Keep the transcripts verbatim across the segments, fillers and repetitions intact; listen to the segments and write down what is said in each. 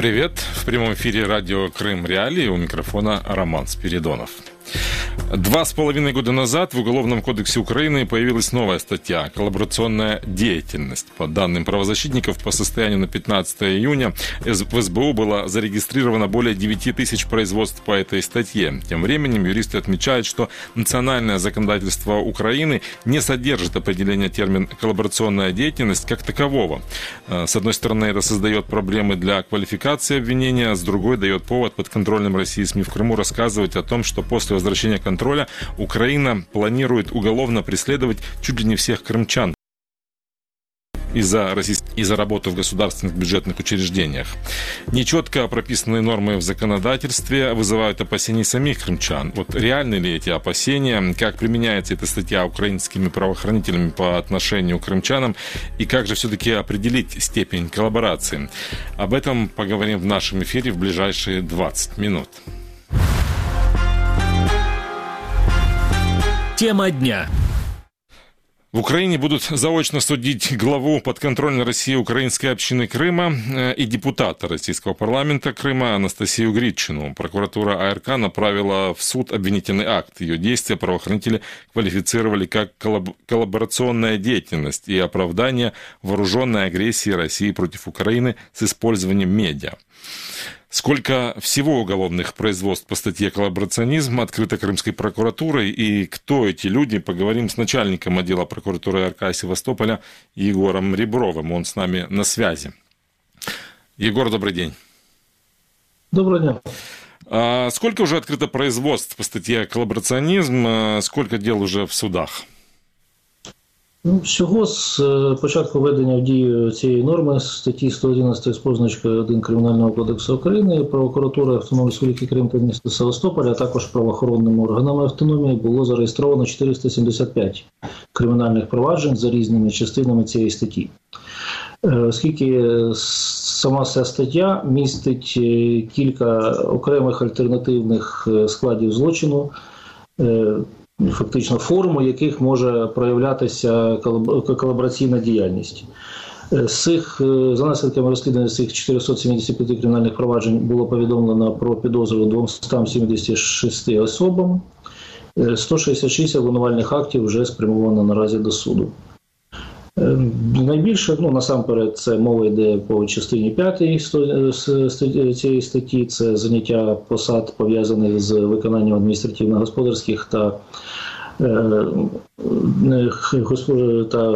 Привет! В прямом эфире радио «Крым Реалии», у микрофона Роман Спиридонов. Два с половиной года назад в Уголовном кодексе Украины появилась новая статья «Коллаборационная деятельность». По данным правозащитников, по состоянию на пятнадцатое июня в СБУ было зарегистрировано более девять тысяч производств по этой статье. Тем временем юристы отмечают, что национальное законодательство Украины не содержит определения термина «коллаборационная деятельность» как такового. С одной стороны, это создает проблемы для квалификации обвинения, а с другой дает повод подконтрольным России СМИ в Крыму рассказывать о том, что после возвращения контроля Украина планирует уголовно преследовать чуть ли не всех крымчан из-за российс... из-за работы в государственных бюджетных учреждениях. Нечетко прописанные нормы в законодательстве вызывают опасения самих крымчан. Вот реальны ли эти опасения? Как применяется эта статья украинскими правоохранителями по отношению к крымчанам? И как же все-таки определить степень коллаборации? Об этом поговорим в нашем эфире в ближайшие двадцать минут. Тема дня. В Украине будут заочно судить главу подконтрольной России украинской общины Крыма и депутата российского парламента Крыма Анастасию Гридчину. Прокуратура АРК направила в суд обвинительный акт. Ее действия правоохранители квалифицировали как коллаборационная деятельность и оправдание вооруженной агрессии России против Украины с использованием медиа. Сколько всего уголовных производств по статье «Коллаборационизм» открыто Крымской прокуратурой и кто эти люди, поговорим с начальником отдела прокуратуры АРК Севастополя Егором Ребровым. Он с нами на связи. Егор, добрый день. Добрый день. А сколько уже открыто производств по статье «Коллаборационизм», сколько дел уже в судах? Ну, всього з початку введення в дію цієї норми статті сто одинадцять з позначкою один Кримінального кодексу України прокуратура Автономної Республіки Крим та міста Севастополя, а також правоохоронними органами автономії було зареєстровано чотириста сімдесят п'ять кримінальних проваджень за різними частинами цієї статті. Оскільки сама ця стаття містить кілька окремих альтернативних складів злочину, фактично форму яких може проявлятися колабораційна діяльність. З цих, за наслідками розслідування цих чотириста сімдесят п'ять кримінальних проваджень було повідомлено про підозру двісті сімдесят шість особам, сто шістдесят шість обвинувальних актів вже спрямовано наразі до суду. Найбільше, ну, насамперед, це мова йде по частині п'ятій цієї статті, це заняття посад, пов'язаних з виконанням адміністративно-господарських та, та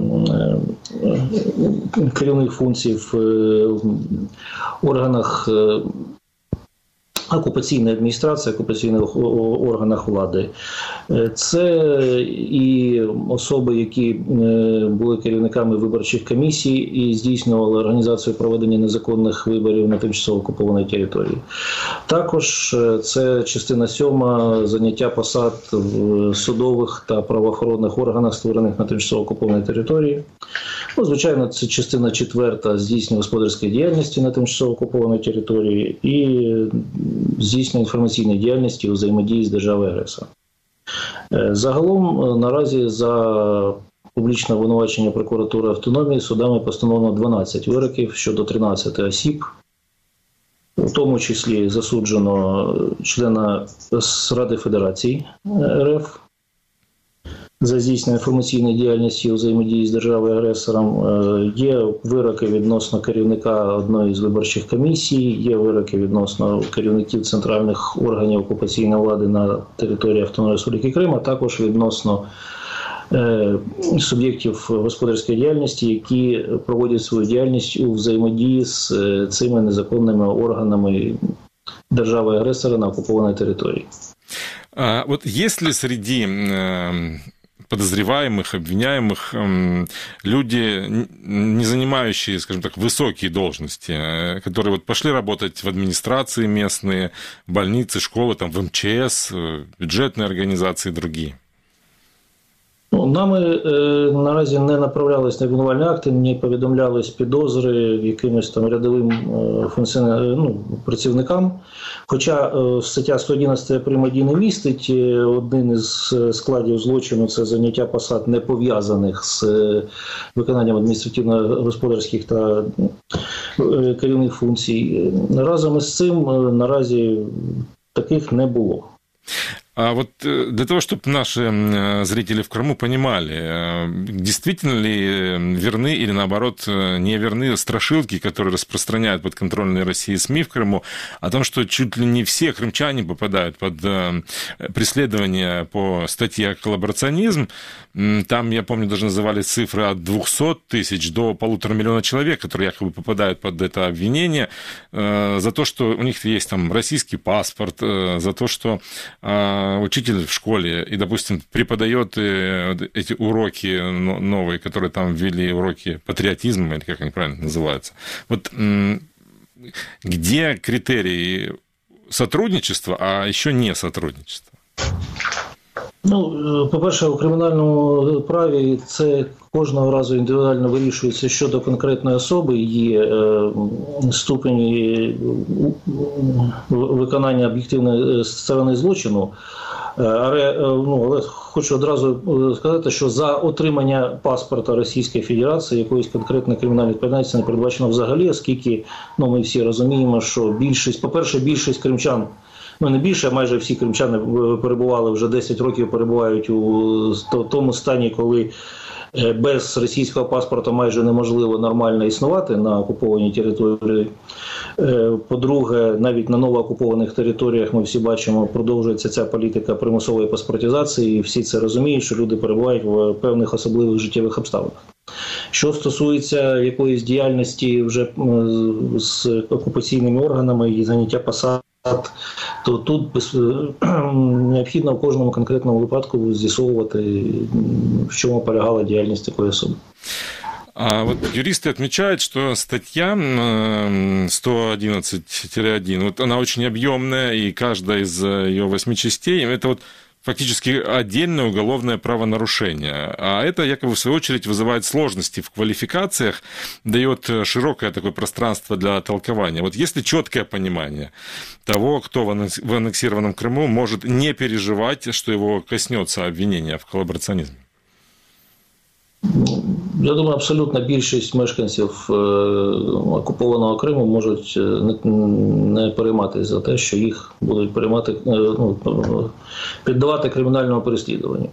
керівних функцій в органах окупаційної адміністрації, окупаційних органах влади. Це і особи, які були керівниками виборчих комісій і здійснювали організацію проведення незаконних виборів на тимчасово окупованій території. Також це частина сьома заняття посад в судових та правоохоронних органах, створених на тимчасово окупованій території. Ну, звичайно, це частина четверта здійснення господарської діяльності на тимчасово окупованій території і здійснення інформаційної діяльності у взаємодії з державою-агресором. Загалом, наразі за публічне обвинувачення прокуратури автономії судами постановлено дванадцять вироків щодо тринадцяти осіб, у тому числі засуджено члена Ради Федерації РФ за здійснення інформаційної діяльності у взаємодії з державою-агресором. Є вироки відносно керівника одної з виборчих комісій, є вироки відносно керівників центральних органів окупаційної влади на території Автономної Республіки Крим, а також відносно е, суб'єктів господарської діяльності, які проводять свою діяльність у взаємодії з е, цими незаконними органами держави-агресора на окупованій території. А вот есть ли среди э, подозреваемых, обвиняемых э, люди, не занимающие, скажем так, высокие должности, э, которые вот пошли работать в администрации местные, больницы, школы, там, в эм че эс, э, бюджетные организации и другие? Ну, нами е, наразі не направлялись на обвинувальні акти, не повідомлялись підозри якимось там рядовим е, функціонер, ну, працівникам. Хоча е, стаття сто одинадцять прим. один не містить е, один із складів злочину – це заняття посад, не пов'язаних з е, виконанням адміністративно-господарських та е, керівних функцій. Разом із цим е, наразі таких не було. А вот для того, чтобы наши зрители в Крыму понимали, действительно ли верны или, наоборот, не верны страшилки, которые распространяют подконтрольные России СМИ в Крыму, о том, что чуть ли не все крымчане попадают под преследование по статье «Коллаборационизм». Там, я помню, даже называли цифры от двухсот тысяч до полутора миллиона человек, которые якобы попадают под это обвинение за то, что у них есть там российский паспорт, за то, что учитель в школе и, допустим, преподает эти уроки новые, которые там ввели, уроки патриотизма, или как они правильно называются. Вот где критерии сотрудничества, а еще не сотрудничества? Ну, по-перше, у кримінальному праві це кожного разу індивідуально вирішується щодо конкретної особи, є е, ступені виконання об'єктивної сторони злочину. Але, ну, але хочу одразу сказати, що за отримання паспорта Російської Федерації якоїсь конкретної кримінальної відповідальності не передбачено взагалі, оскільки, ну, ми всі розуміємо, що більшість, по-перше, більшість кримчан, ну не більше, а майже всі кримчани перебували, вже десять років перебувають у тому стані, коли без російського паспорта майже неможливо нормально існувати на окупованій території. По-друге, навіть на новоокупованих територіях ми всі бачимо, продовжується ця політика примусової паспортизації, і всі це розуміють, що люди перебувають в певних особливих життєвих обставинах. Що стосується якоїсь діяльності вже з окупаційними органами і заняття посад, то тут необхідно в кожному конкретному випадку з'ясовувати, в чому полягала діяльність такої особи. А вот юристы отмечают, что статья сто одиннадцать один, вот она очень объемная, и каждая из ее восьми частей, это вот фактически отдельное уголовное правонарушение. А это, якобы, в свою очередь, вызывает сложности в квалификациях, дает широкое такое пространство для толкования. Вот если четкое понимание того, кто в аннексированном Крыму может не переживать, что его коснется обвинения в коллаборационизме? Я думаю, абсолютна більшість мешканців окупованого Криму можуть не перейматися за те, що їх будуть переймати, ну, піддавати кримінальному переслідуванню.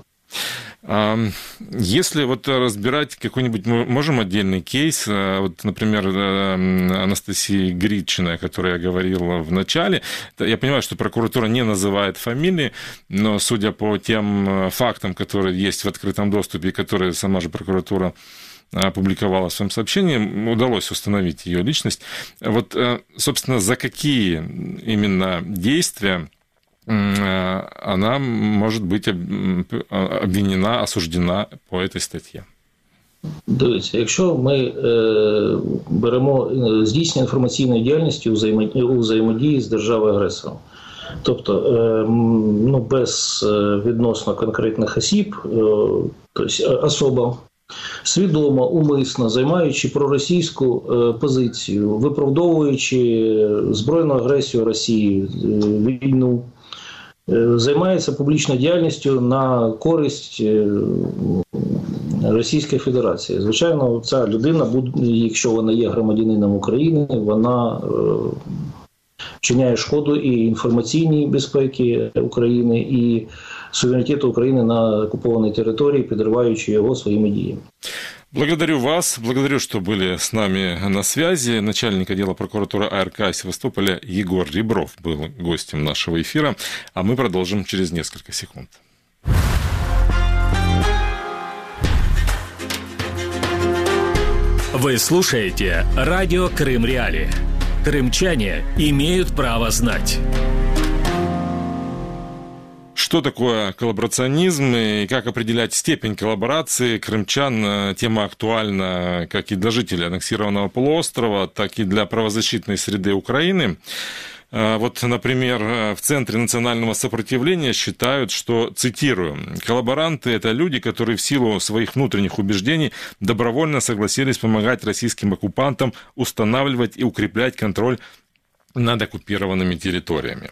Если вот разбирать какой-нибудь, мы можем отдельный кейс, вот, например, Анастасии Гридчиной, о которой я говорил в начале, я понимаю, что прокуратура не называет фамилии, но судя по тем фактам, которые есть в открытом доступе, которые сама же прокуратура опубликовала в своем сообщении, удалось установить ее личность. Вот, собственно, за какие именно действия она может быть обвинена, осуждена по этой статье? Дивіться, якщо ми е, беремо здійснення інформаційної діяльності у, взаємодії, у взаємодії з державою-агресором, тобто е, ну, без відносно конкретних осіб, е, тобто особа свідомо, умисно, займаючи проросійську е, позицію, виправдовуючи збройну агресію Росії, е, війну, займається публічною діяльністю на користь Російської Федерації. Звичайно, ця людина, якщо вона є громадянином України, вона вчиняє шкоду і інформаційній безпеці України, і суверенітету України на окупованій території, підриваючи його своїми діями. Благодарю вас, благодарю, что были с нами на связи. Начальник отдела прокуратуры АРК Севастополя Егор Ребров был гостем нашего эфира, а мы продолжим через несколько секунд. Вы слушаете радио Крым Реали. Крымчане имеют право знать. Что такое коллаборационизм и как определять степень коллаборации крымчан? Тема актуальна как и для жителей аннексированного полуострова, так и для правозащитной среды Украины. Вот, например, в Центре национального сопротивления считают, что, цитирую, «коллаборанты – это люди, которые в силу своих внутренних убеждений добровольно согласились помогать российским оккупантам устанавливать и укреплять контроль над оккупированными территориями».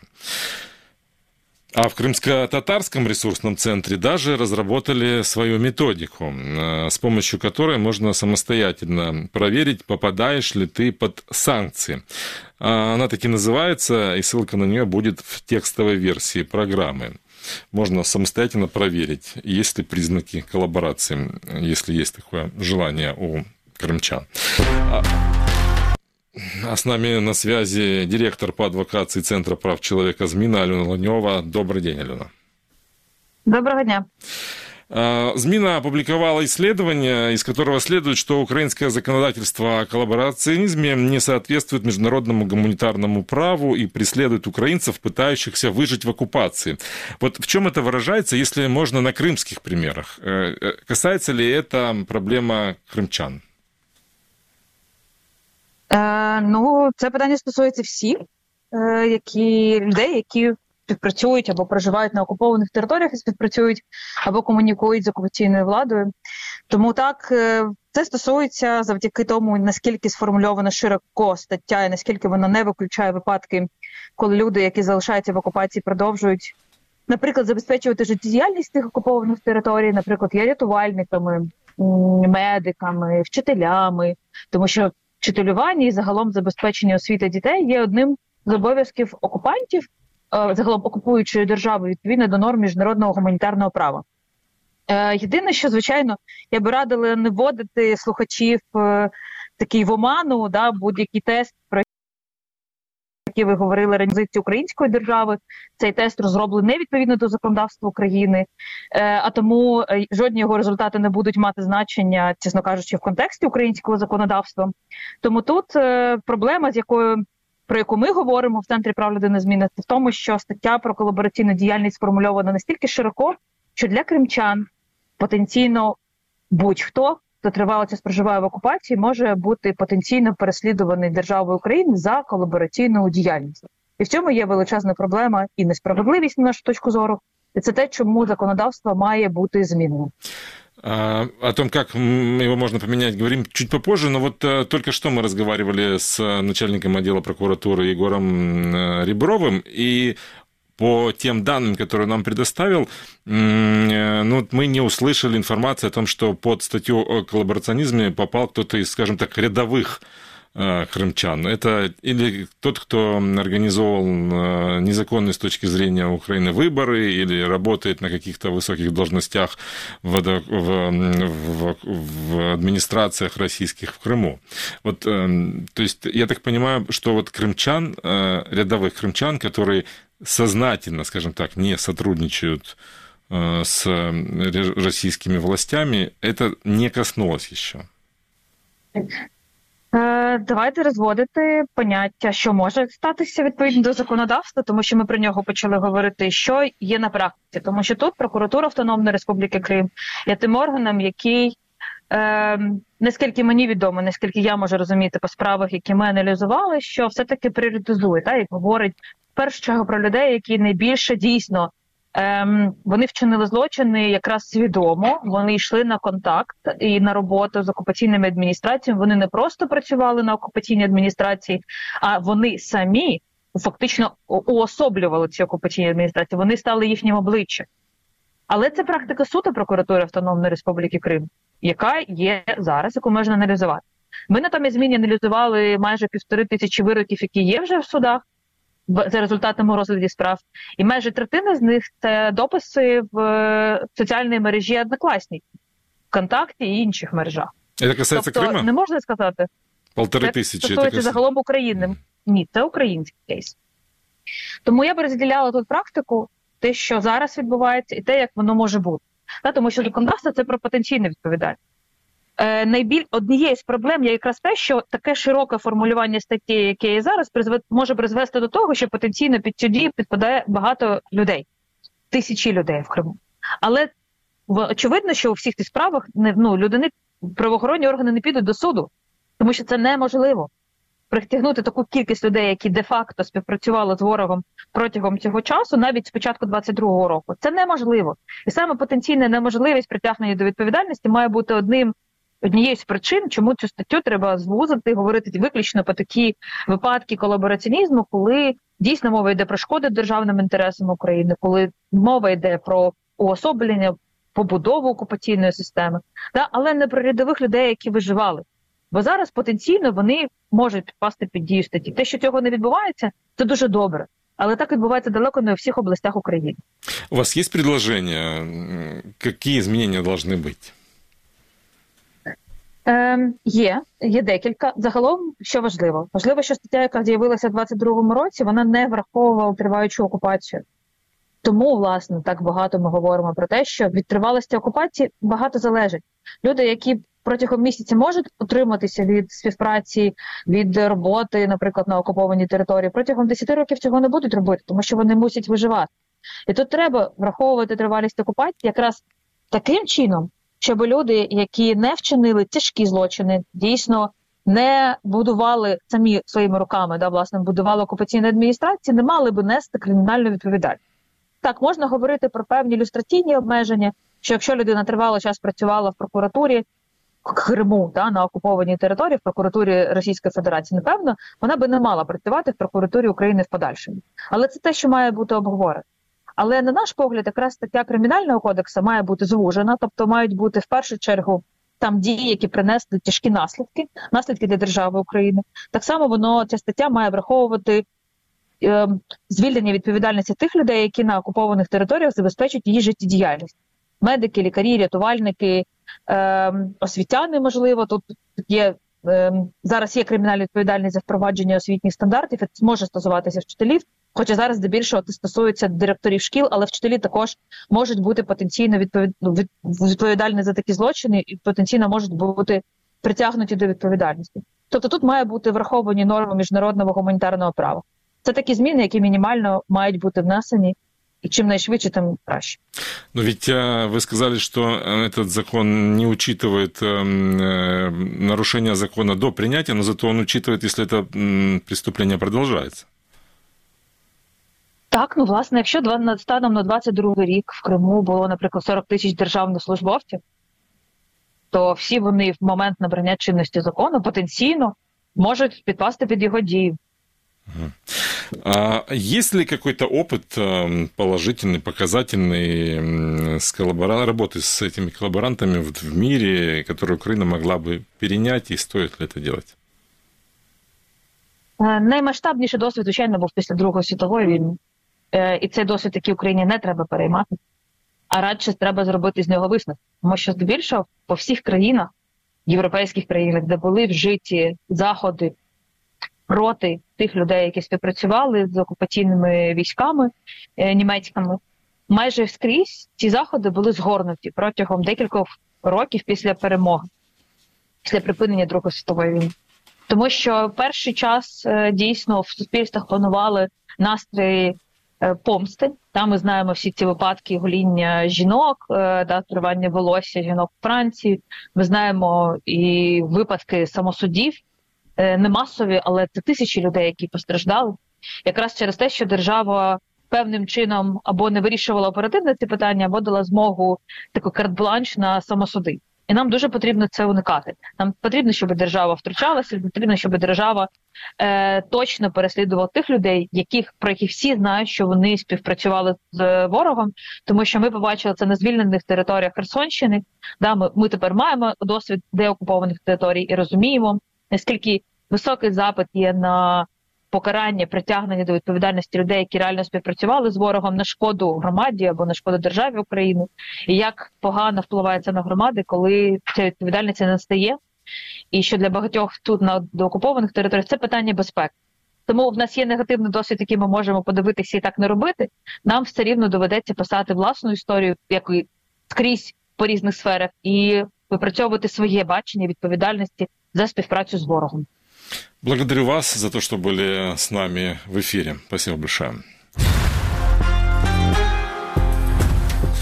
А в Крымско-Татарском ресурсном центре даже разработали свою методику, с помощью которой можно самостоятельно проверить, попадаешь ли ты под санкции. Она таки называется, и ссылка на нее будет в текстовой версии программы. Можно самостоятельно проверить, есть ли признаки коллаборации, если есть такое желание у крымчан. А с нами на связи директор по адвокации Центра прав человека «Зміна» Альона Ланьова. Добрый день, Алена. Доброго дня. «Зміна» опубликовала исследование, из которого следует, что украинское законодательство о коллаборационизме не соответствует международному гуманитарному праву и преследует украинцев, пытающихся выжить в оккупации. Вот в чем это выражается, если можно на крымских примерах? Касается ли это проблема кримчан? Е, ну, це питання стосується всіх е, які, людей, які співпрацюють або проживають на окупованих територіях і співпрацюють або комунікують з окупаційною владою. Тому так, е, це стосується завдяки тому, наскільки сформульована широко стаття і наскільки вона не виключає випадки, коли люди, які залишаються в окупації, продовжують, наприклад, забезпечувати життєдіяльність тих окупованих територій, наприклад, є рятувальниками, медиками, вчителями, тому що вчителювання і загалом забезпечення освіти дітей є одним з обов'язків окупантів, загалом окупуючої держави, відповідно до норм міжнародного гуманітарного права. Єдине, що, звичайно, я би радила не вводити слухачів такий в оману, да, будь-який тест, про який ви говорили, організації української держави, цей тест розроблений не відповідно до законодавства України, а тому жодні його результати не будуть мати значення, чесно кажучи, в контексті українського законодавства. Тому тут проблема, з якою, про яку ми говоримо в Центрі прав людини «Зміна», це в тому, що стаття про колабораційну діяльність сформульована настільки широко, що для кримчан потенційно будь-хто, хто тривало час проживає в окупації, може бути потенційно переслідуваний державою України за колабораційну діяльність. І в цьому є величезна проблема і несправедливість, на нашу точку зору. І це те, чому законодавство має бути змінено. А, о том, как его можно поменять, говорим чуть попозже, но вот а, только что мы разговаривали с начальником отдела прокуратуры Егором а, Ребровым, и по тем данным, которые нам предоставил, ну, мы не услышали информации о том, что под статью о коллаборационизме попал кто-то из, скажем так, рядовых крымчан. Это или тот, кто организовал незаконные с точки зрения Украины выборы, или работает на каких-то высоких должностях в, в, в, в администрациях российских в Крыму. Вот, то есть, я так понимаю, что вот крымчан, рядовых крымчан, которые сознательно, скажем так, не сотрудничают с российскими властями, это не коснулось еще. Давайте розводити поняття, що може статися відповідно до законодавства, тому що ми про нього почали говорити, що є на практиці. Тому що тут прокуратура Автономної Республіки Крим є тим органом, який, е, наскільки мені відомо, наскільки я можу розуміти по справах, які ми аналізували, що все-таки пріоритизує, так, і говорить в першу чергу про людей, які найбільше дійсно Ем, вони вчинили злочини якраз свідомо, вони йшли на контакт і на роботу з окупаційними адміністраціями, вони не просто працювали на окупаційній адміністрації, а вони самі фактично уособлювали ці окупаційні адміністрації, вони стали їхнім обличчям. Але це практика суду прокуратури Автономної Республіки Крим, яка є зараз, яку можна аналізувати. Ми натомість зміні аналізували майже півтори тисячі вироків, які є вже в судах, за результатами розгляду справ. І майже третина з них – це дописи в соціальній мережі «Однокласники», ВКонтакті і інших мережах. Це касається тобто, Криму? Не можна сказати. Полтори це тисячі. Це стосується загалом України. Mm. Ні, це український кейс. Тому я б розділяла тут практику, те, що зараз відбувається, і те, як воно може бути. Та, тому що законодавство – це про потенційну відповідальність. Е, найбіль... Однією з проблем є якраз те, що таке широке формулювання статті, яке є зараз, призве... може призвести до того, що потенційно під цю дію підпадає багато людей. Тисячі людей в Криму. Але очевидно, що у всіх цих справах не, ну, людини, правоохоронні органи не підуть до суду, тому що це неможливо. притягнути таку кількість людей, які де-факто співпрацювали з ворогом протягом цього часу, навіть з початку двадцять другого року. Це неможливо. І саме потенційна неможливість притягнення до відповідальності має бути одним однією з причин, чому цю статтю треба звузити, говорити виключно про такі випадки колабораціонізму, коли дійсно мова йде про шкоди державним інтересам України, коли мова йде про уособлення, побудову окупаційної системи, да? Але не про рядових людей, які виживали. Бо зараз потенційно вони можуть підпасти під дію статті. Те, що цього не відбувається, це дуже добре. Але так відбувається далеко не у всіх областях України. У вас є предложення, які зміни повинні бути? Е, є, є декілька. Загалом, що важливо? Важливо, що стаття, яка з'явилася в двадцять другому році, вона не враховувала триваючу окупацію. Тому, власне, так багато ми говоримо про те, що від тривалості окупації багато залежить. Люди, які протягом місяця можуть утриматися від співпраці, від роботи, наприклад, на окупованій території, протягом десять років цього не будуть робити, тому що вони мусять виживати. І тут треба враховувати тривалість окупації якраз таким чином, щоб люди, які не вчинили тяжкі злочини, дійсно не будували самі своїми руками, да, власне, будували окупаційні адміністрації, не мали би нести кримінальну відповідальність. Так, можна говорити про певні ілюстраційні обмеження, що якщо людина тривалий час працювала в прокуратурі Криму, да, на окупованій території, в прокуратурі Російської Федерації, напевно, вона би не мала працювати в прокуратурі України в подальшому. Але це те, що має бути обговорено. Але, на наш погляд, якраз стаття Кримінального кодексу має бути звужена, тобто мають бути в першу чергу там дії, які принесли тяжкі наслідки, наслідки для держави України. Так само воно, ця стаття має враховувати е, звільнення відповідальності тих людей, які на окупованих територіях забезпечують її життєдіяльність. Медики, лікарі, рятувальники, е, освітяни, можливо, тут є, е, зараз є кримінальна відповідальність за впровадження освітніх стандартів, і це може стосуватися вчителів, хоча зараз здебільшого це стосується директорів шкіл, але вчителі також можуть бути потенційно відповід... відповідальні за такі злочини і потенційно можуть бути притягнуті до відповідальності. Тобто тут має бути враховані норми міжнародного гуманітарного права. Це такі зміни, які мінімально мають бути внесені, и чем найшвидше, тем краще. Но ведь вы сказали, что этот закон не учитывает нарушение закона до принятия, но зато он учитывает, если это преступление продолжается. Так, ну, власне, якщо станом на двадцять другий рік в Криму було, наприклад, сорок тисяч державних службовців, то всі вони в момент набрання чинності закону потенційно можуть підпасти під його дію. А есть ли какой-то опыт положительный, показательный с коллабора... работы с этими коллаборантами в мире, который Украина могла бы перенять, и стоит ли это делать? Наймасштабніший досвід, звичайно, був після Другої світової війни. І цей досвід, який Україні не треба переймати, а радше треба зробити з нього висновок. Тому що здебільшого по всіх країнах, європейських країнах, де були вжиті заходи проти тих людей, які співпрацювали з окупаційними військами е, німецькими, майже скрізь ці заходи були згорнуті протягом декількох років після перемоги, після припинення Другої світової війни. Тому що перший час е, дійсно в суспільствах панували настрої е, помсти. Там ми знаємо всі ці випадки гоління жінок, е, да, тривання волосся жінок в Франції. Ми знаємо і випадки самосудів, не масові, але це тисячі людей, які постраждали. Якраз через те, що держава певним чином або не вирішувала оперативно ці питання, або дала змогу таку карт-бланш на самосуди. І нам дуже потрібно це уникати. Нам потрібно, щоб держава втручалася, потрібно, щоб держава е, точно переслідувала тих людей, яких, про яких всі знають, що вони співпрацювали з ворогом, тому що ми побачили це на звільнених територіях Херсонщини. Да, ми, ми тепер маємо досвід деокупованих територій і розуміємо, наскільки високий запит є на покарання, притягнення до відповідальності людей, які реально співпрацювали з ворогом на шкоду громаді або на шкоду державі України, і як погано впливає це на громади, коли ця відповідальність не настає, і що для багатьох тут на окупованих територіях це питання безпеки. Тому в нас є негативний досвід, який ми можемо подивитися і так не робити. Нам все рівно доведеться писати власну історію, як і скрізь по різних сферах, і випрацьовувати своє бачення відповідальності за співпрацю з ворогом. Благодарю вас за то, что были с нами в эфире. Спасибо большое.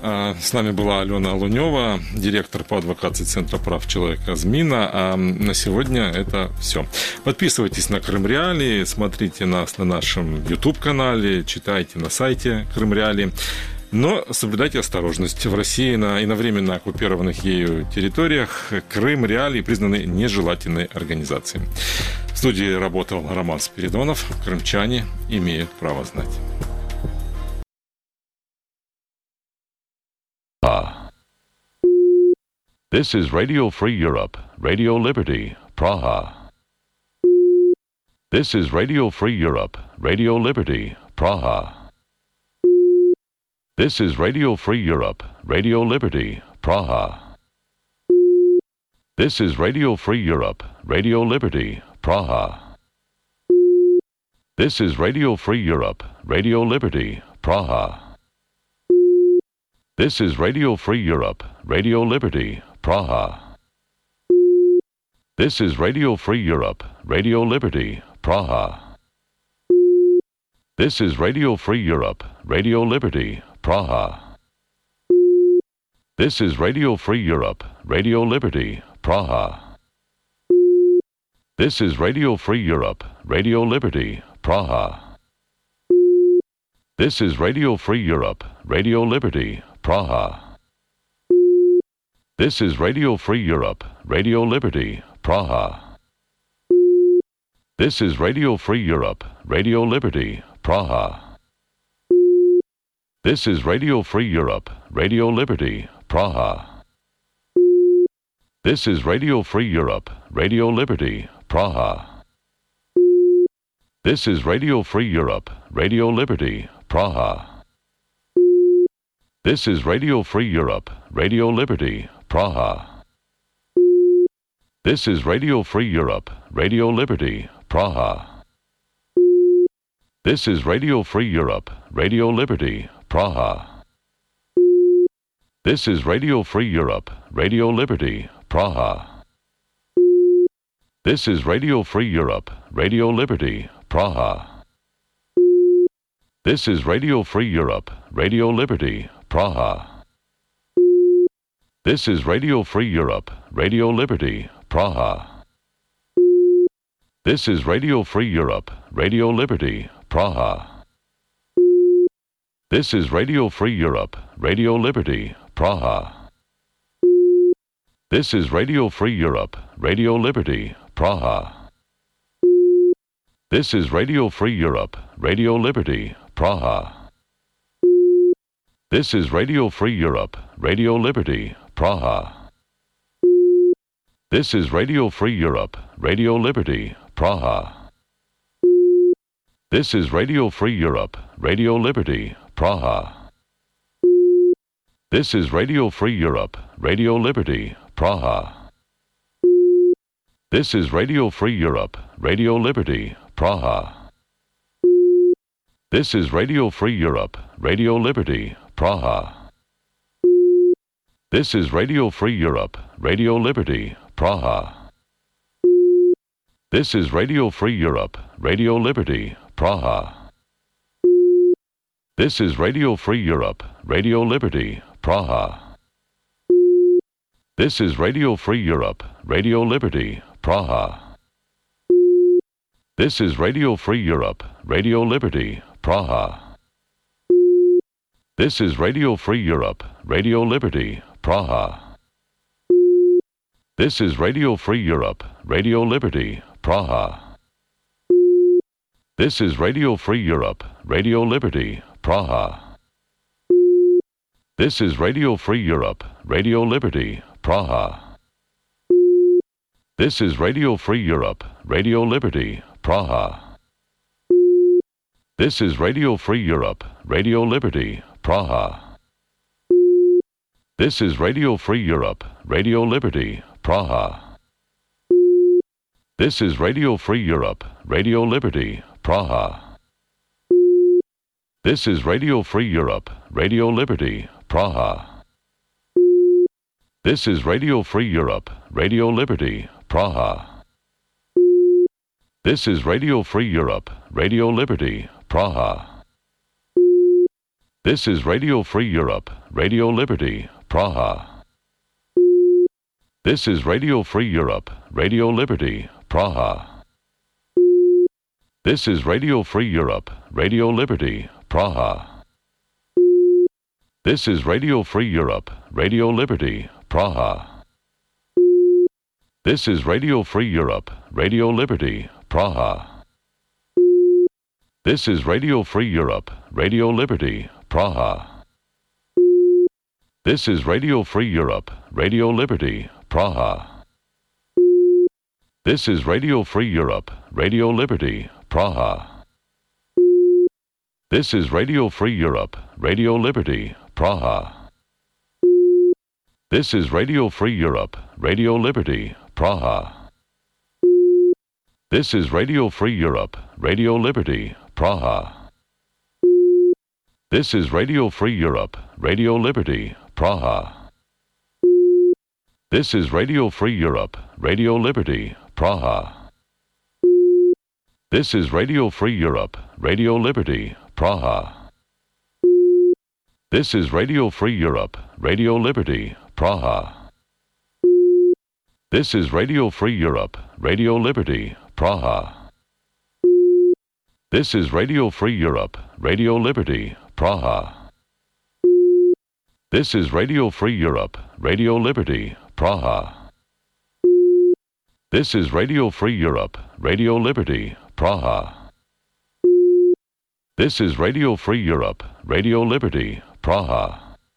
С нами была Алена Лунева, директор по адвокации Центра прав человека «Змина». А на сегодня это все. Подписывайтесь на Крым Реалии, смотрите нас на нашем YouTube-канале, читайте на сайте Крым Реалии. Но соблюдайте осторожность. В России на иновременно оккупированных ею территориях Крым Реалии признаны нежелательной организацией. В студии работал Роман Спиридонов. Крымчане имеют право знать. This is Radio Free Europe, Radio Liberty, Praha. This is Radio Free Europe, Radio Liberty, Praha. This is Radio Free Europe, Radio Liberty, Praha. This is Radio Free Europe, Radio Liberty, Praha. This is Radio Free Europe, Radio Liberty, Praha. This is Radio Free Europe, Radio Liberty, Praha. This is Radio Free Europe, Radio Liberty, Praha. This is Radio Free Europe, Radio Liberty, Praha. This is Radio Free Europe, Radio Liberty, Praha. This is Radio Free Europe, Radio Liberty, Praha. This is Radio Free Europe, Radio Liberty, Praha. This is Radio Free Europe, Radio Liberty, Praha. This is Radio Free Europe, Radio Liberty, Praha. This is Radio Free Europe, Radio Liberty, Praha. This is Radio Free Europe, Radio Liberty, Praha. This is Radio Free Europe, Radio Liberty, Praha. This is Radio Free Europe, Radio Liberty, Praha. This is Radio Free Europe, Radio Liberty, Praha. This is Radio Free Europe, Radio Liberty, Praha. This is Radio Free Europe, Radio Liberty, Praha. This is Radio Free Europe, Radio Liberty, Praha. This is Radio Free Europe, Radio Liberty, Praha. This is Radio Free Europe, Radio Liberty, Praha. This is Radio Free Europe, Radio Liberty, Praha. This is Radio Free Europe, Radio Liberty, Praha. This is Radio Free Europe, Radio Liberty, Praha. This is Radio Free Europe, Radio Liberty, Praha. This is Radio Free Europe, Radio Liberty, Praha. This is Radio Free Europe, Radio Liberty, Praha. This is Radio Free Europe, Radio Liberty, Praha. This is Radio Free Europe, Radio Liberty, Praha. This is Radio Free Europe, Radio Liberty, Praha. This is Radio Free Europe, Radio Liberty, Praha. This is Radio Free Europe, Radio Liberty, Praha. This is Radio Free Europe, Radio Liberty, Praha. This is Radio Free Europe, Radio Liberty, Praha. This is Radio Free Europe, Radio Liberty, Praha. This is Radio Free Europe, Radio Liberty, Praha. This is Radio Free Europe, Radio Liberty, Praha. This is Radio Free Europe, Radio Liberty, Praha. This is Radio Free Europe, Radio Liberty, Praha. This is Radio Free Europe, Radio Liberty, Praha. This is Radio Free Europe, Radio Liberty, Praha. This is Radio Free Europe, Radio Liberty, Praha. This is Radio Free Europe, Radio Liberty, Praha. This is Radio Free Europe, Radio Liberty, Praha. This is Radio Free Europe, Radio Liberty, Praha. This is Radio Free Europe, Radio Liberty, Praha. This is Radio Free Europe, Radio Liberty, Praha. This is Radio Free Europe, Radio Liberty, Praha. This is Radio Free Europe, Radio Liberty, Praha. This is Radio Free Europe, Radio Liberty, Praha. This is Radio Free Europe, Radio Liberty, Praha. This is Radio Free Europe, Radio Liberty, Praha. This is Radio Free Europe, Radio Liberty, Praha. This is Radio Free Europe, Radio Liberty, Praha. This is Radio Free Europe, Radio Liberty, Praha. This is Radio Free Europe, Radio Liberty, Praha. This is Radio Free Europe, Radio Liberty, Praha. This is Radio Free Europe, Radio Liberty, Praha. This is Radio Free Europe, Radio Liberty, Praha. This is Radio Free Europe, Radio Liberty, Praha. This is Radio Free Europe, Radio Liberty, Praha. This is Radio Free Europe, Radio Liberty, Praha. This is Radio Free Europe, Radio Liberty, Praha. This is Radio Free Europe, Radio Liberty, Praha. This is Radio Free Europe, Radio Liberty, Praha. This is Radio Free Europe, Radio Liberty, Praha. This is Radio Free Europe, Radio Liberty, Praha.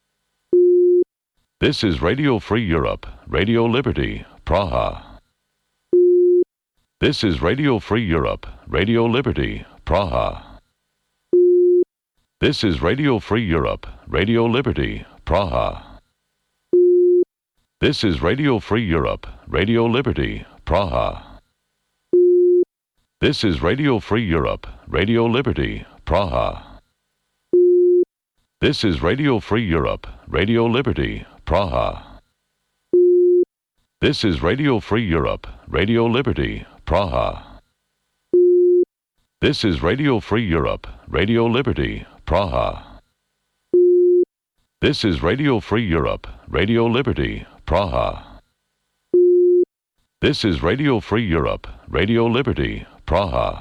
This is Radio Free Europe, Radio Liberty, Praha. This is Radio Free Europe, Radio Liberty, Praha. This is Radio Free Europe, Radio Liberty, Praha. This is Radio Free Europe, Radio Liberty, Praha. This is Radio Free Europe, Radio Liberty, Praha. This is Radio Free Europe, Radio Liberty, Praha. This is Radio Free Europe, Radio Liberty, Praha. This is Radio Free Europe, Radio Liberty, Praha. This is Radio Free Europe, Radio Liberty, Praha. This is Radio Free Europe, Radio Liberty, Praha.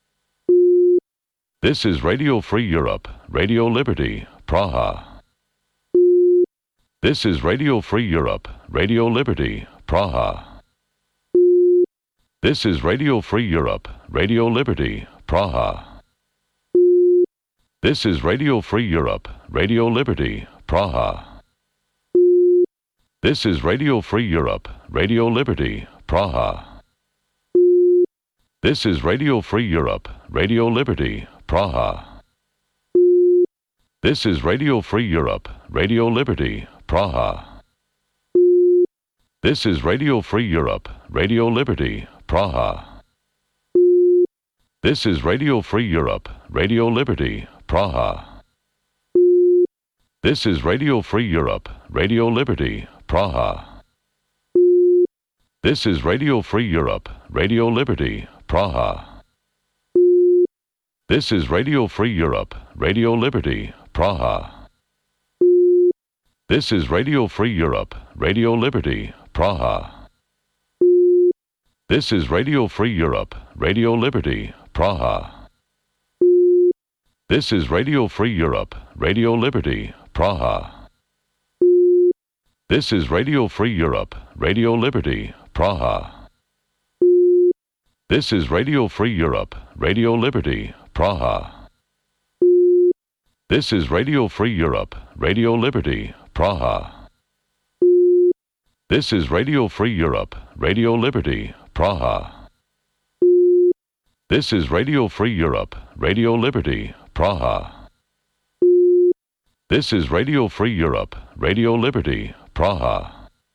This is Radio Free Europe, Radio Liberty, Praha. This is Radio Free Europe, Radio Liberty, Praha. This is Radio Free Europe, Radio Liberty, Praha. This is Radio Free Europe, Radio Liberty, Praha. This is Radio Free Europe, Radio Liberty, Praha. This is Radio Free Europe, Radio Liberty, Praha. This is Radio Free Europe, Radio Liberty, Praha. This is Radio Free Europe, Radio Liberty, Praha. This is Radio Free Europe, Radio Liberty, Praha. This is Radio Free Europe, Radio Liberty, Praha. This is Radio Free Europe, Radio Liberty, Praha. This is Radio Free Europe, Radio Liberty, Praha. This is Radio Free Europe, Radio Liberty, Praha. This is Radio Free Europe, Radio Liberty, Praha. This is Radio Free Europe, Radio Liberty, Praha. This is Radio Free Europe, Radio Liberty, Praha. This is Radio Free Europe, Radio Liberty, Praha. This is Radio Free Europe, Radio Liberty, Praha. This is Radio Free Europe, Radio Liberty, Praha. This is Radio Free Europe, Radio Liberty, Praha. This is Radio Free Europe, Radio Liberty, Praha.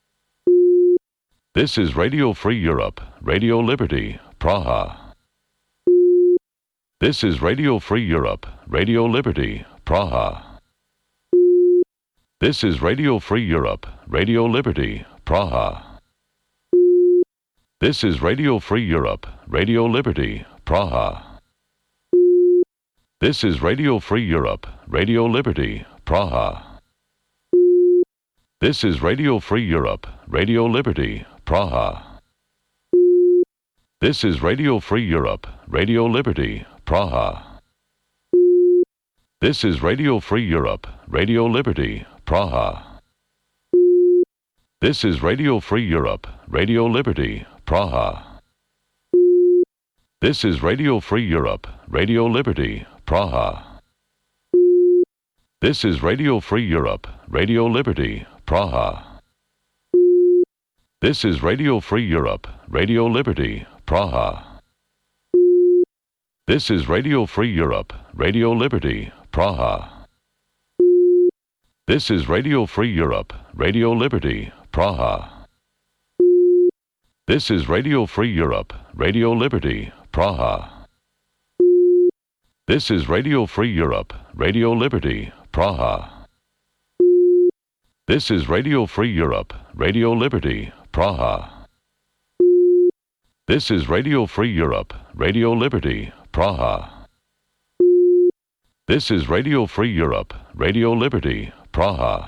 This is Radio Free Europe, Radio Liberty, Praha. This is Radio Free Europe, Radio Liberty, Praha. This is Radio Free Europe, Radio Liberty, Praha. This is Radio Free Europe, Radio Liberty, Praha. This is Radio Free Europe, Radio Liberty, Praha. This is Radio Free Europe, Radio Liberty, Praha. This is Radio Free Europe, Radio Liberty, Praha. This is Radio Free Europe, Radio Liberty, Praha. This is Radio Free Europe, Radio Liberty, Praha. This is Radio Free Europe, Radio Liberty, Praha. This is Radio Free Europe, Radio Liberty, Praha. This is Radio Free Europe, Radio Liberty, Praha. This is Radio Free Europe, Radio Liberty, Praha. This is Radio Free Europe, Radio Liberty, Praha. This is Radio Free Europe, Radio Liberty, Praha. This is Radio Free Europe, Radio Liberty, Praha. This is Radio Free Europe, Radio Liberty, Praha. This is Radio Free Europe, Radio Liberty, Praha. This is Radio Free Europe, Radio Liberty, Praha.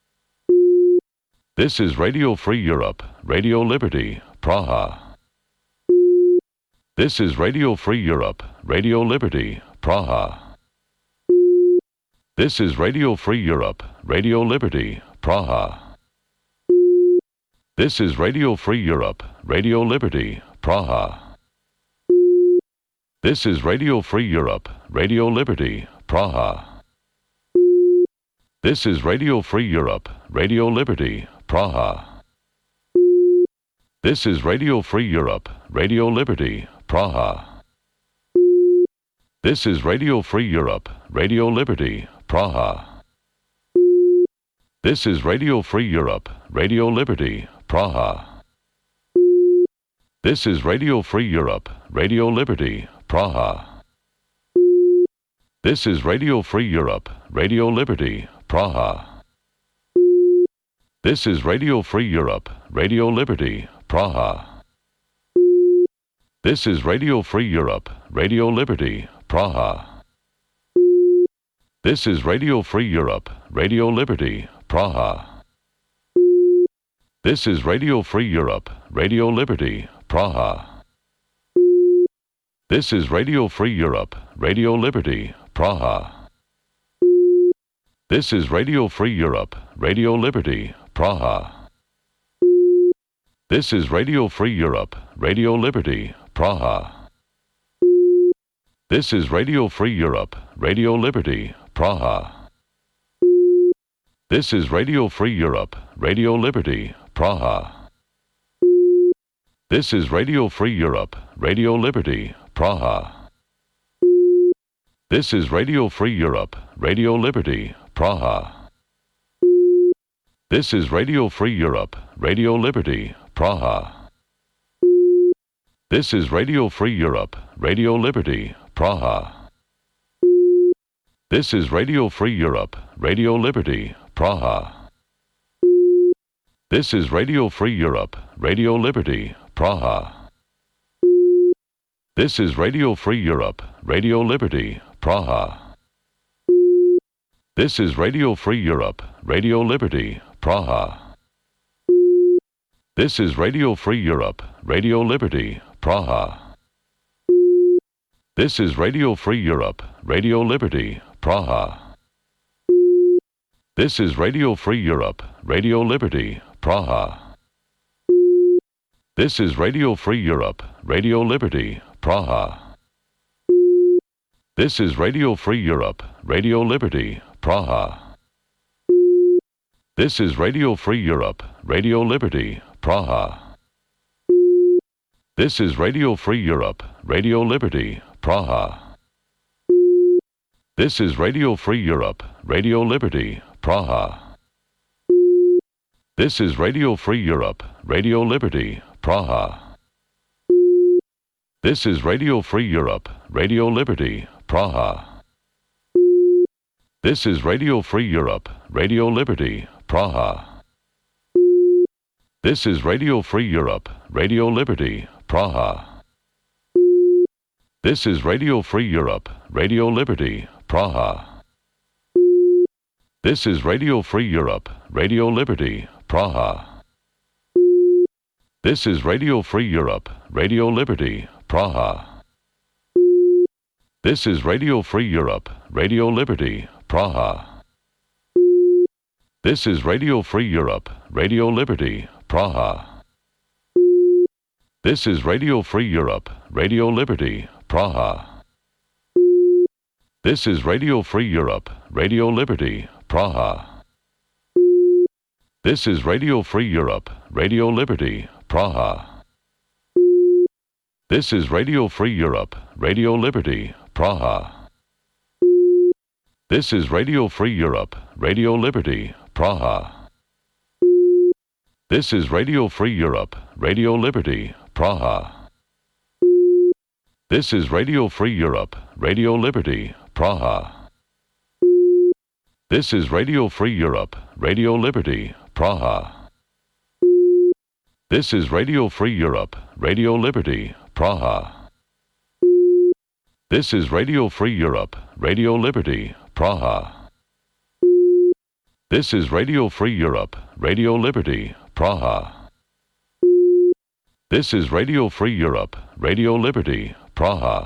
This is Radio Free Europe, Radio Liberty, Praha. This is Radio Free Europe, Radio Liberty, Praha. This is Radio Free Europe, Radio Liberty, Praha. This is Radio Free Europe, Radio Liberty, Praha. This is Radio Free Europe, Radio Liberty, Praha. This is Radio Free Europe, Radio Liberty, Praha. This is Radio Free Europe, Radio Liberty, Praha. This is Radio Free Europe, Radio Liberty, Praha. This is Radio Free Europe, Radio Liberty, Praha. This is Radio Free Europe, Radio Liberty, Praha. This is Radio Free Europe, Radio Liberty, Praha. This is Radio Free Europe, Radio Liberty, Praha. This is Radio Free Europe, Radio Liberty, Praha. This is Radio Free Europe, Radio Liberty, Praha. This is Radio Free Europe, Radio Liberty, Praha. This is Radio Free Europe, Radio Liberty, Praha. This is Radio Free Europe, Radio Liberty, Praha. This is Radio Free Europe, Radio Liberty, Praha. This is Radio Free Europe, Radio Liberty, Praha. This is Radio Free Europe, Radio Liberty, Praha. This is Radio Free Europe, Radio Liberty, Praha. This is Radio Free Europe, Radio Liberty, Praha. This is Radio Free Europe, Radio Liberty, Praha. This is Radio Free Europe, Radio Liberty, Praha. This is Radio Free Europe, Radio Liberty, Praha. This is Radio Free Europe, Radio Liberty, Praha. This is Radio Free Europe, Radio Liberty, Praha. This is Radio Free Europe, Radio Liberty, Praha. This is Radio Free Europe, Radio Liberty, Praha. This is Radio Free Europe, Radio Liberty, Praha. This is Radio Free Europe, Radio Liberty, Praha. This is Radio Free Europe, Radio Liberty, Praha. This is Radio Free Europe, Radio Liberty, Praha. This is Radio Free Europe, Radio Liberty, Praha. This is Radio Free Europe, Radio Liberty, Praha. This is Radio Free Europe, Radio Liberty, Praha. This is Radio Free Europe, Radio Liberty, Praha. This is Radio Free Europe, Radio Liberty, Praha. This is Radio Free Europe, Radio Liberty, Praha. This is Radio Free Europe, Radio Liberty, Praha. This is Radio Free Europe, Radio Liberty, Praha. This is Radio Free Europe, Radio Liberty, Praha. This is Radio Free Europe, Radio Liberty, Praha. This is Radio Free Europe, Radio Liberty, Praha. This is Radio Free Europe, Radio Liberty, Praha. This is Radio Free Europe, Radio Liberty, Praha. This is Radio Free Europe, Radio Liberty, Praha. This is Radio Free Europe, Radio Liberty, Praha. This is Radio Free Europe, Radio Liberty, Praha. This is Radio Free Europe, Radio Liberty, Praha. This is Radio Free Europe, Radio Liberty, Praha. This is Radio Free Europe, Radio Liberty, Praha. This is Radio Free Europe, Radio Liberty, Praha. This is Radio Free Europe, Radio Liberty, Praha. This is Radio Free Europe, Radio Liberty, Praha. This is Radio Free Europe, Radio Liberty, Praha. This is Radio Free Europe, Radio Liberty, Praha.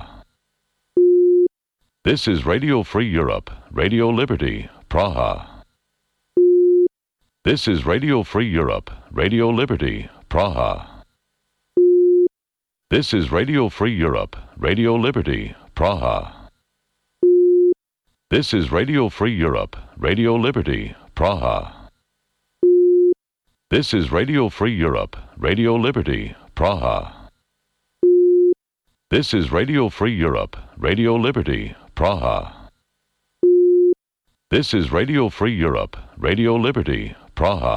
This is Radio Free Europe, Radio Liberty, Praha. This is Radio Free Europe, Radio Liberty, Praha. This is Radio Free Europe, Radio Liberty, Praha. This is Radio Free Europe, Radio Liberty, Praha. This is Radio Free Europe, Radio Liberty, Praha. This is Radio Free Europe, Radio Liberty, Praha. This is Radio Free Europe, Radio Liberty, Praha.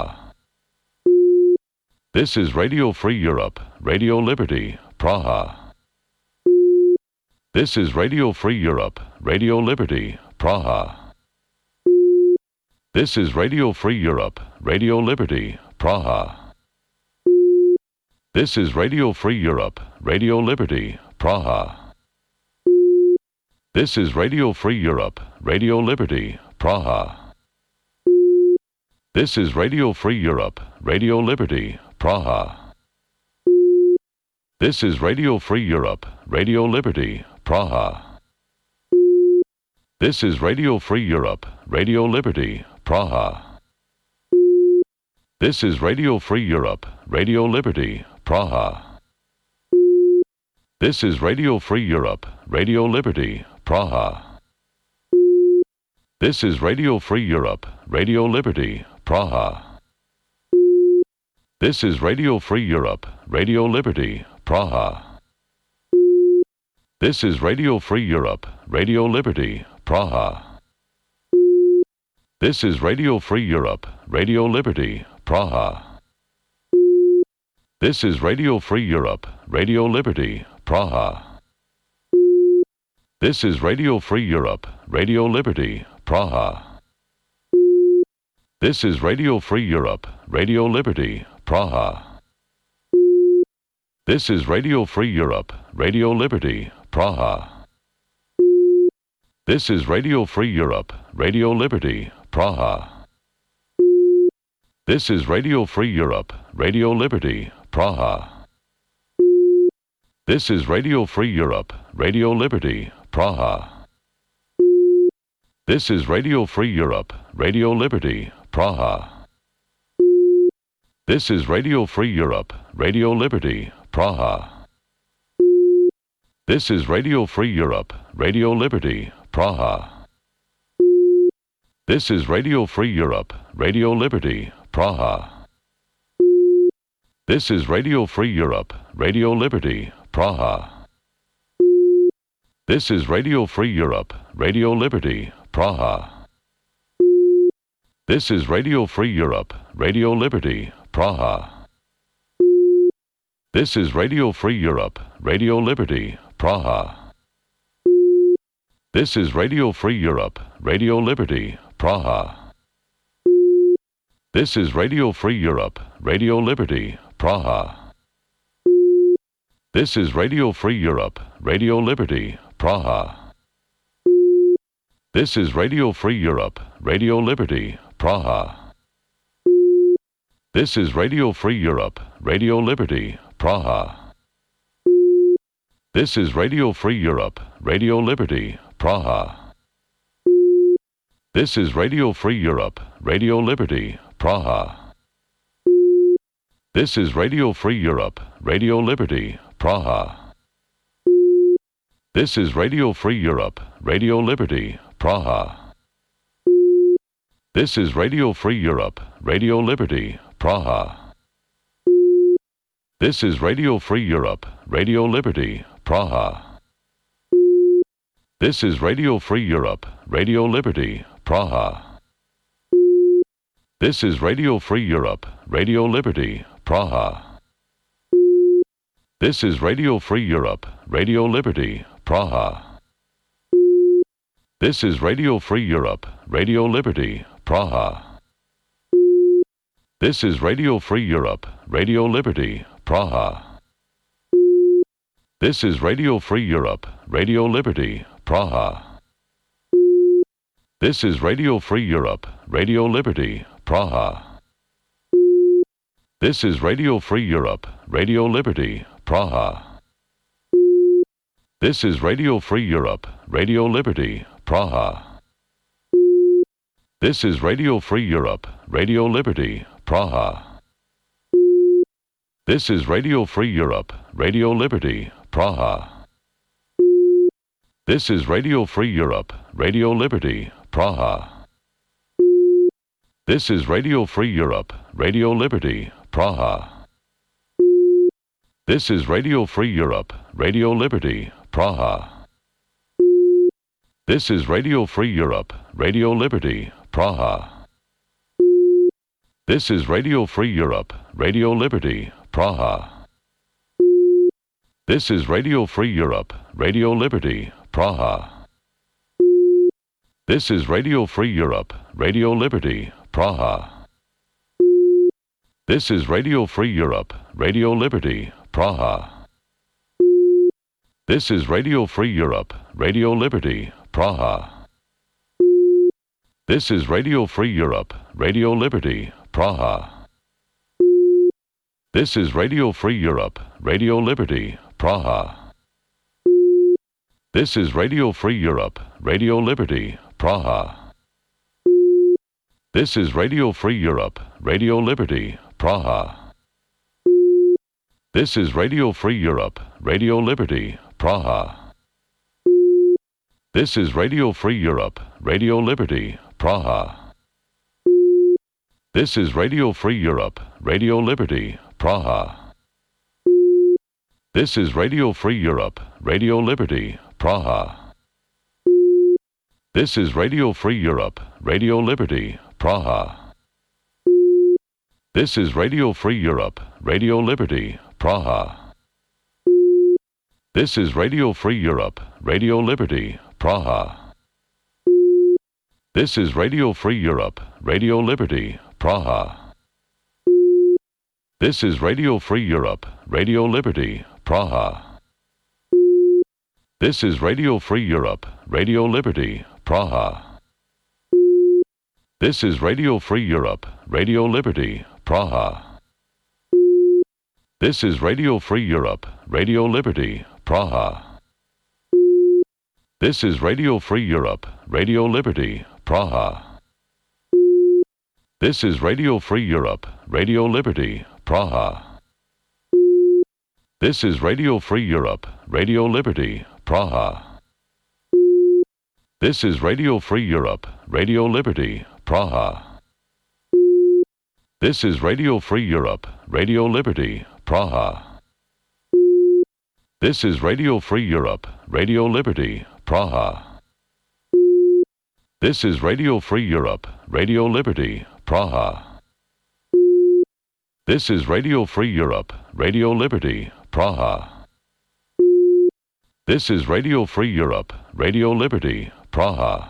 This is Radio Free Europe, Radio Liberty, Praha. This is Radio Free Europe, Radio Liberty, Praha. This is Radio Free Europe, Radio Liberty, Praha. This is Radio Free Europe, Radio Liberty, Praha. This is Radio Free Europe, Radio Liberty, Praha. This is Radio Free Europe, Radio Liberty, Praha. This is Radio Free Europe, Radio Liberty, Praha. This is Radio Free Europe, Radio Liberty, Praha. This is Radio Free Europe, Radio Liberty, Praha. This is Radio Free Europe, Radio Liberty, Praha. This is Radio Free Europe, Radio Liberty, Praha. This is Radio Free Europe, Radio Liberty, Praha. This is Radio Free Europe, Radio Liberty, Praha. This is Radio Free Europe, Radio Liberty, Praha. This is Radio Free Europe, Radio Liberty, Praha. This is Radio Free Europe, Radio Liberty, Praha. This is Radio Free Europe, Radio Liberty, Praha. This is Radio Free Europe, Radio Liberty, Praha. This is Radio Free Europe, Radio Liberty, Praha. This is Radio Free Europe, Radio Liberty, Praha. This is Radio Free Europe, Radio Liberty, Praha. This is Radio Free Europe, Radio Liberty, Praha. This is Radio Free Europe, Radio Liberty, Praha. This is Radio Free Europe, Radio Liberty, Praha. This is Radio Free Europe, Radio Liberty, Praha. This is Radio Free Europe, Radio Liberty, Praha. This is Radio Free Europe, Radio Liberty, Praha. This is Radio Free Europe, Radio Liberty, Praha. This is Radio Free Europe, Radio Liberty, Praha. This is Radio Free Europe, Radio Liberty, Praha. This is Radio Free Europe, Radio Liberty, Praha. This is Radio Free Europe, Radio Liberty, Praha. This is Radio Free Europe, Radio Liberty, Praha. This is Radio Free Europe, Radio Liberty, Praha. This is Radio Free Europe, Radio Liberty, Praha. This is Radio Free Europe, Radio Liberty, Praha. This is Radio Free Europe, Radio Liberty, Praha. This is Radio Free Europe, Radio Liberty, Praha. This is Radio Free Europe, Radio Liberty, Praha. This is Radio Free Europe, Radio Liberty, Praha. This is Radio Free Europe, Radio Liberty, Praha. This is Radio Free Europe, Radio Liberty, Praha. This is Radio Free Europe, Radio Liberty, Praha. This is Radio Free Europe, Radio Liberty, Praha. This is Radio Free Europe, Radio Liberty, Praha. This is Radio Free Europe, Radio Liberty, Praha. This is Radio Free Europe, Radio Liberty, Praha. This is Radio Free Europe, Radio Liberty, Praha. This is Radio Free Europe, Radio Liberty, Praha. This is Radio Free Europe, Radio Liberty, Praha. This is Radio Free Europe, Radio Liberty, Praha. This is Radio Free Europe, Radio Liberty, Praha. This is Radio Free Europe, Radio Liberty, Praha. This is Radio Free Europe, Radio Liberty, Praha. This is Radio Free Europe, Radio Liberty, Praha. This is Radio Free Europe, Radio Liberty, Praha. This is Radio Free Europe, Radio Liberty, Praha. This is Radio Free Europe, Radio Liberty, Praha. This is Radio Free Europe, Radio Liberty, Praha. This is Radio Free Europe, Radio Liberty, Praha. This is Radio Free Europe, Radio Liberty, Praha. This is Radio Free Europe, Radio Liberty, Praha. This is Radio Free Europe, Radio Liberty, Praha. This is Radio Free Europe, Radio Liberty, Praha. This is Radio Free Europe, Radio Liberty, Praha. This is Radio Free Europe, Radio Liberty, Praha. This is Radio Free Europe, Radio Liberty, Praha. This is Radio Free Europe, Radio Liberty, Praha. This is Radio Free Europe, Radio Liberty, Praha. This is Radio Free Europe, Radio Liberty, Praha. This is Radio Free Europe, Radio Liberty, Praha. This is Radio Free Europe, Radio Liberty, Praha. This is Radio Free Europe, Radio Liberty, Praha. This is Radio Free Europe, Radio Liberty, Praha. This is Radio Free Europe, Radio Liberty, Praha. This is Radio Free Europe, Radio Liberty, Praha. This is Radio Free Europe, Radio Liberty, Praha. This is Radio Free Europe, Radio Liberty, Praha. This is Radio Free Europe, Radio Liberty, Praha. This is Radio Free Europe, Radio Liberty, Praha. This is Radio Free Europe, Radio Liberty, Praha. This is Radio Free Europe, Radio Liberty, Praha. This is Radio Free Europe, Radio Liberty, Praha. This is Radio Free Europe, Radio Liberty, Praha. This is Radio Free Europe, Radio Liberty, Praha.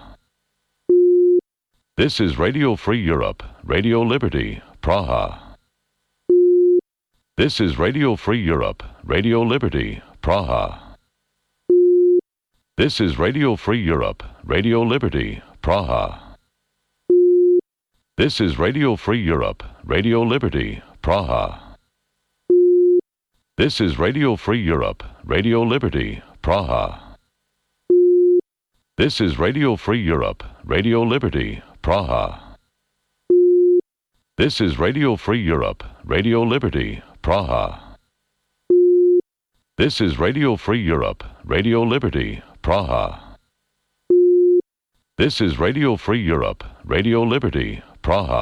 This is Radio Free Europe, Radio Liberty, Praha. This is Radio Free Europe, Radio Liberty, Praha. This is Radio Free Europe, Radio Liberty, Praha. This is Radio Free Europe, Radio Liberty, Praha. This is Radio Free Europe, Radio Liberty, Praha. This is Radio Free Europe, Radio Liberty, Praha. This is Radio Free Europe, Radio Liberty, Praha. This is Radio Free Europe, Radio Liberty, Praha. This is Radio Free Europe, Radio Liberty, Praha.